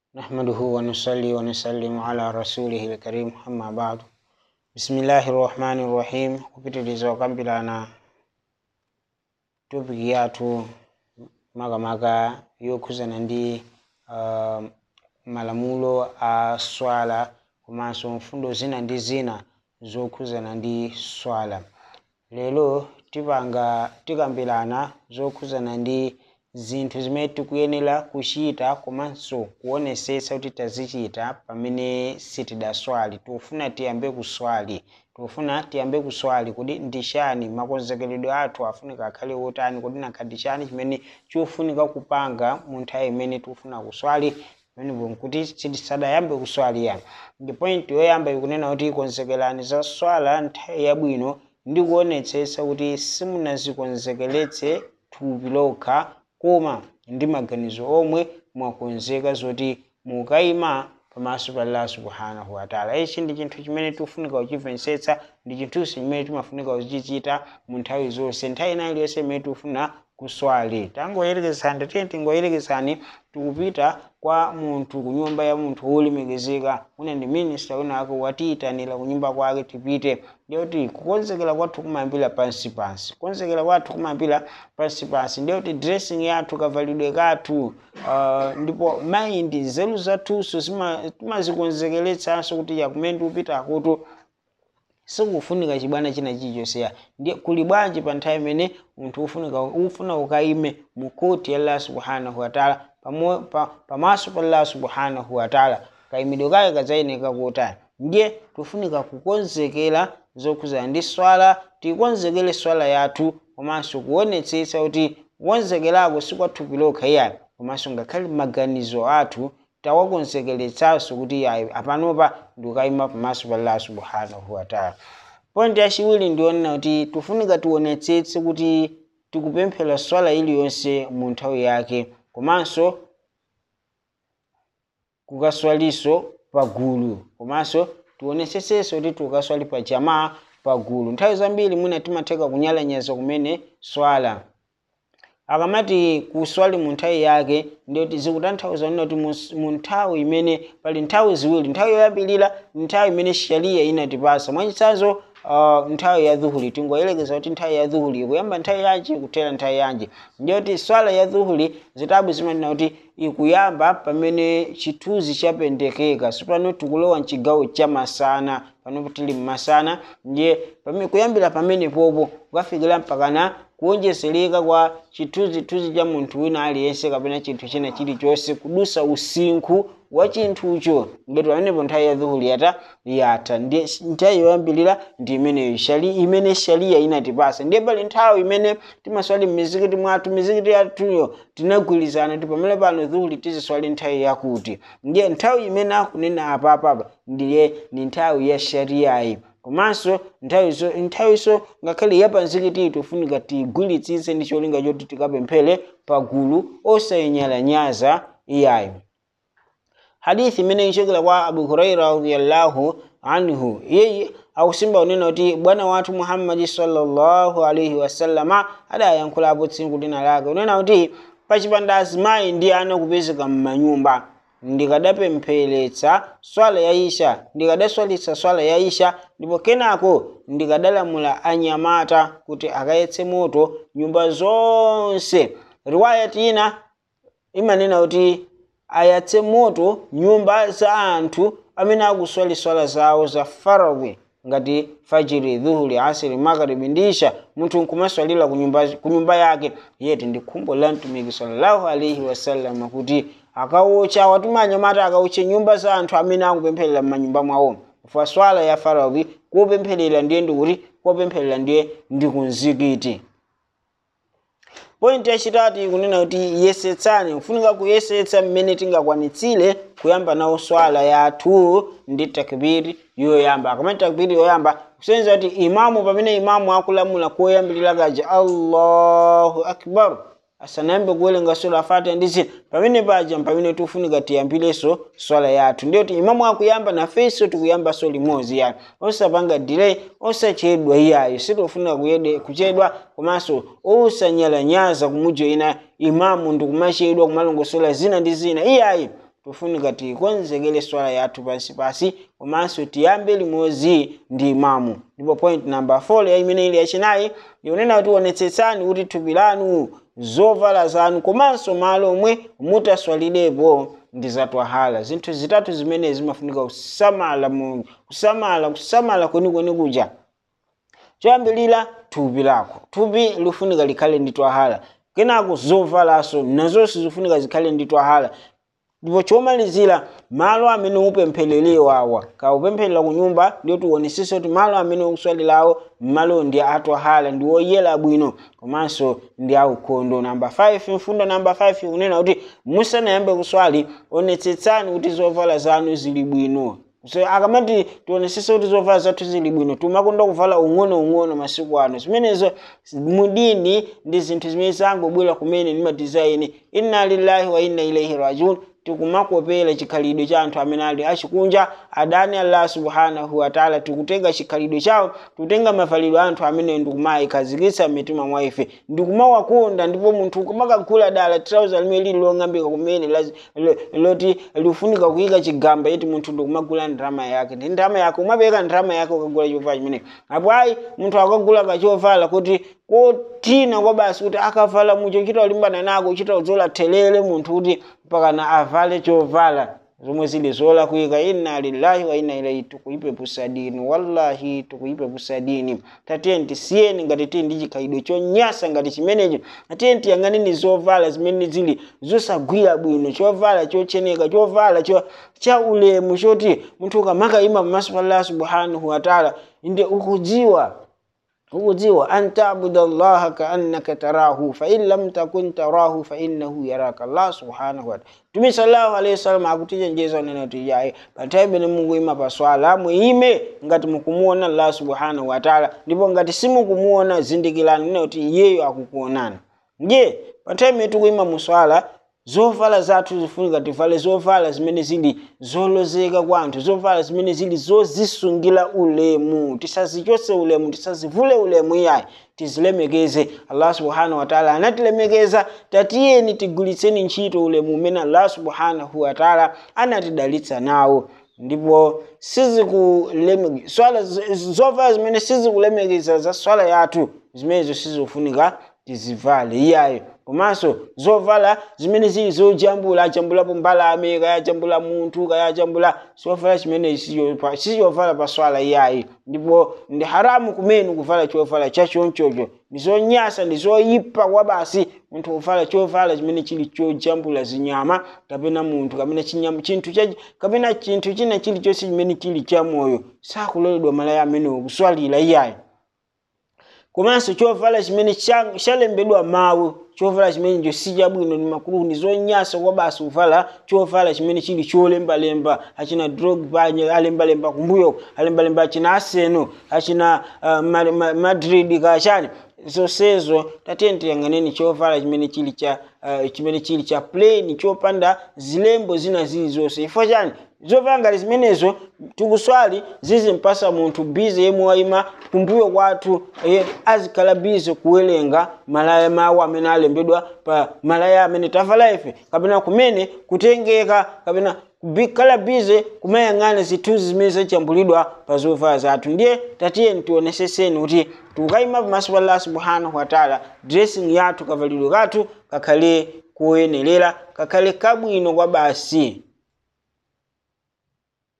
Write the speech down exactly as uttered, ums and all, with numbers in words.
نحمده ونصلي ونسلم على رسوله الكريم أما بعد بسم الله الرحمن الرحيم kupitiliza okambirana topiki yathu makamaka yokhuzana ndi uh, malamulo a swala komanso mfundo zina ndi zina zokhuzana ndi swala. Lero tipanga tikambirana zokhuzana ndi zinthu zimene tikuyenera kuchita komanso kuonesesa kuti tazichita pamene sitidaswali. Tikufuna tiyambe kuswali tikufuna tiyambe kuswali kuti ndishani makonzekeredwe athu afunika akhale otani, kuti nakhadi chani chimene chofunika kupanga mu nthawi imene tikufuna kuswali pamene kuti sitisadayambe kuswali yani. Ndi point yoyamba ikunena kuti konzekerani za swala nthawi yabwino ndi kuonetsetsa kuti simunazikonzekeretse thupi lokha koma ndi maganizo omwe mwakonzeka zoti mukayima pamaso pa Allah subhanahu wa ta'ala. Ichi ndi chinthu chimene tikufunika kuchimvetsetsa, ndi chinthu chimene timafunika kuchichita mu nthawi zonse, nthawi ina iliyonse imene tikufuna kuswali. Tangoyerekezani tiye tingoyerekezani tikupita kwa munthu ku nyumba ya munthu wolemekezeka, una ndi minister unako watiyitanira ku nyumba kwake tipite, ndiyoti kukonzekera kwathu kumayambira pansi pansi kukonzekera kwathu kumayambira pansi pansi ndiyoti dressing yathu, kavalidwe kathu, uh, ndipo mind nzeru zathunso timazikonzekeretsanso kuti yakumene tikupita akutu sikufunika chibwana china chilichonse. Ndiye kuli bwanji pa nthawi imene munthu ufunika ufuna ukayime mu koti ya Allah subhanahu wa ta'ala pamaso pa Allah subhanahu wa ta'ala, kayimidwe kake kadzayeneka kotani. Ndiye tifunika kukonzekera zokhuzana ndi swala, tikonzekere swala yathu komanso kuonetsetsa kuti kukonzekerako sikwathupi lokha iyayi komanso ngakhale maganizo athu tawakonzekeretsanso kuti apanopa ndikukayima pamaso pa Allah subhanahu wa ta'ala. Point yachiwiri ndionena kuti tifunika tionetsetse kuti tikupemphera swala iliyonse mu nthawi yake komanso kukaswaliso pagulu, komanso tionetsetsenso kuti tikaswali pa jamaa pagulu. Nthawi zambiri mwina timatheka kunyalanyaza kumene swala akamati kuswali mu nthawi yake ndiyoti zikutanthauza kuti mu nthawi imene pali nthawi ziwiri. Nthawi yoyambirira nthawi imene sharia inatipasa, mwachitsanzo uh, nthawi ya dhuhuri. Tingoyerekeza kuti nthawi ya dhuhuri ikuyamba nthawi yanji ikutera nthawi yanji, ndiyoti swala ya dhuhuri zitabu zimanena kuti ikuyamba pamene chithunzi chapendekeka. Sipano tikulowa mchigawo cha masana, pano tili mmasana, ndiye pamene kuyambira pamene popo kukafikira mpakana kuonjesereka kwa chithunzithunzi cha munthu wina aliyense kapena chinthu china chilichonse kudusa usinkhu wa chinthucho, ngati pamenepo nthawi ya dhuhuri yata yatha. Ndiye nthawi yoyambirira ndi imeneyo shali imene sharia inatipasa. Ndiye pali nthawi imene timaswali m'mizikiti mwathu, mizikiti yathuyo tinagwirizana kuti pamene pano dhuhuri tiziswali nthawi yakuti. Ndiye nthawi imene akunena apapapa ndiye ni nthawi ya shariayi. Komanso nthawiso nthawiso ngakhale yapa mzikiti tifunika tigwiritsitse ndi cholinga choti tikapemphere pagulu osayenyalanyaza iyayi. Hadithi imene ichokera kwa Abu Huraira radhiyallahu anhu, yeye akusimba unena kuti bwana wathu Muhammad sallallahu alaihi wasallama adayankhulapo tsiku lina lake unena kuti pachipanda azimayi ndi ana kupezeka m'manyumba ndikadapempheretsa swala ya isha, ndikadaswalitsa swala ya isha, ndipo kenako ndikadalamula anyamata kuti akayetse moto nyumba zonse. Riwayati ina imanena kuti ayatse moto nyumba za anthu amene akuswali swala zawo za faradhi ngati fajiri, dhuhuri, asiri, magharibi ndi isha, munthu nkumaswalira ku nyumba yake. Yeti ndi khumbo la mtumiki sallallahu alaihi wasallam kuti akawocha watuma anyamata akawoche nyumba za anthu amene akupempherera m'manyumba mwawo. Kwa swala ya faradhi kupempherera ndiye ndikuti kupempherera ndiye ndi kumzikiti. Point yachitatu ikunena kuti yesetsani, kufunika kuyesetsa mmene tingakwanitsire kuyamba nawo swala yathu ndi takbiri yoyamba. Akamati takbiri yoyamba kusenza kuti imamu pamene imamu akulamula koyambirira kaja Allahu akbar asanayambe kuwerenga sura Fatiha ndi zina, pamene paja pamene tifunika tiyambireso swala yathu. Ndiyo kuti imamu akuyamba nafenso tikuyamba so limodzi yani, osapanga delay, osachedwa iyayo. Sitofuna kuchedwa komanso osanyalanyaza kumujoyina imamu ndikumachedwa kumalongosola zina ndi zina iyayi. tufunika tikonzekele swala yathu pansi pasi komanso tiyambe limodzi ndi imamu. Ndipo point number four ya imene ili yachinayi yonena kuti onetsetsani kuti thupi lanu, zovala zanu komanso malo omwe mutaswalirepo ndi zatwahala. Zinthu zitatu zimene zimafunika kusamala mu kusamala kusamala kwenikweni kuja. Choyambirira thupi lako, thupi lifunika likhale ndi twahala. Kenako zovalaso nazonso zifunika zikhale ndi twahala. Ndipo chomalizira malo amene upemphererawo awa ka upempherera ku nyumba ndiyo tionesese kuti malo amene ukuswalirawo malo ndi atwahala ndi oyera bwino komanso ndi aukhondo. Number five, mfundo number five kunena kuti musanayambe kuswali onetsetsani kuti zovala zanu zili bwino. So akamati tionesese kuti zovala zathu zili bwino tumakonda kuvala ung'ono ung'ono masiku ano. Zimenezo mudini ndi zinthu zimene zangobwera kumene ndi madizaini. Inna lillahi wa inna ilaihi rajiun. Tikumakopera chikhalidwe cha anthu amene ali achikunja adani Allah subhanahu wa ta'ala. Tikutenga chikhalidwe chawo, tikutenga mavalidwe anthu amene ndikumayikhazikitsa mitima mwa ife, ndikumawakonda. Ndipo munthu kumakagula dala trouser limene lili long'ambika kumene loti lifunika kuyika chigamba eti munthu ndikumagula ndrama yake. Ndi ndrama yake umapeka ndrama yake ukagula chovala chimene. Apo ayi munthu akagula kachovala kuti kotina kwa basi kuti akavala mucho chita ulimbana nako chita udzola thelele munthu kuti mpaka na avale chovala zomwe zili zola kuyika. Inna lillahi wa inna ilaihi. Tukuipepusa dini, wallahi tukuipepusa dini. Tatiye tisiyeni ngati tili ndi chikhalidwe chonyasa ngati chimenechi. Tatiye tiyang'aneni zovala zimene zili zosagwira bwino, chovala chocheneka, chovala cho cha ulemu choti munthu ukamaka ima pamaso pa Allah subhanahu wa ta'ala inde ukudziwa ukudziwa anta abudallaha ka annaka tarahu fa in lam takun tarahu fa innahu yaraka. Allah subhanahu wa ta'ala Mtume sallallahu alayhi wasallam akutichenjeza neno tijaye pataibe Mungu ima paswala muime ngati mukumuona Allah subhanahu wa ta'ala, ndipo ngati simukumuona zindikirani neno kuti yeyo akukuonani. Je, pataibe tukuima muswala zovala zathu zifunika tivale zovala zimene zili zolozeka kwa anthu, zovala zimene zili zozisungira ulemu, tisazichose ulemu, tisazivule ulemu iyayi, tizilemekeze. Allah subhanahu wa ta'ala anatilemekeza, tatiyeni tigulitseni ntchito ulemu umene Allah subhanahu wa ta'ala anatidalitsa nawo. Ndipo sizikulemekeza swala zovala zimene sizikulemekeza za swala yathu zimenezo sizofunika tizivale iyayi. Komanso zovala zimene zili zojambula ajambulapo mbalame kaya jambula munthu kaya jambula zovala chimene siyovala pa swala iyayi. Ndipo ndi haramu kumene kuvala chovala chachonchocho, ndi zonyasa ndi zoyipa kwa basi munthu kuvala chovala chimene chili chojambula zinyama kapena munthu kapena chinyama chinthu cha kapena chinthu china chili chonse chimene chili cha moyo sakuloledwa malaya amene kuswalira iyayi. Komanso chovala chimene chalembedwa mawu, chovala chimene njo sichabwino ndi makulu ndi zonyasa kwa basi kuvala chovala chimene chili cholembalemba achina Drogba alembalemba kumbuyo alembalemba achina Arsenal achina uh, Madrid kachani zonsezo. Tatiye tiyang'aneni chovala chimene chili cha uh, chimene chili cha plain chopanda zilembo zina zili zonse. Ifo chani zovala ngati zimenezo tikuswali zizimpasa munthu bize yemwe waima kumbuyo kwathu eh, azikhala bize kuwerenga malaya mawu amene alembedwa pa malaya amene tavala ife, kapena kumene kutengeka kapena kubikhala bize kumayang'ana zithunzi zimene zachambulidwa pa zovala zathu. Ndiye tatiye tioneseseni kuti tukayima pamaso pa Allah subhanahu wa ta'ala dressing yathu kavalidwe kathu kakhale kuyenerera, kakhale kabwino kwa basi.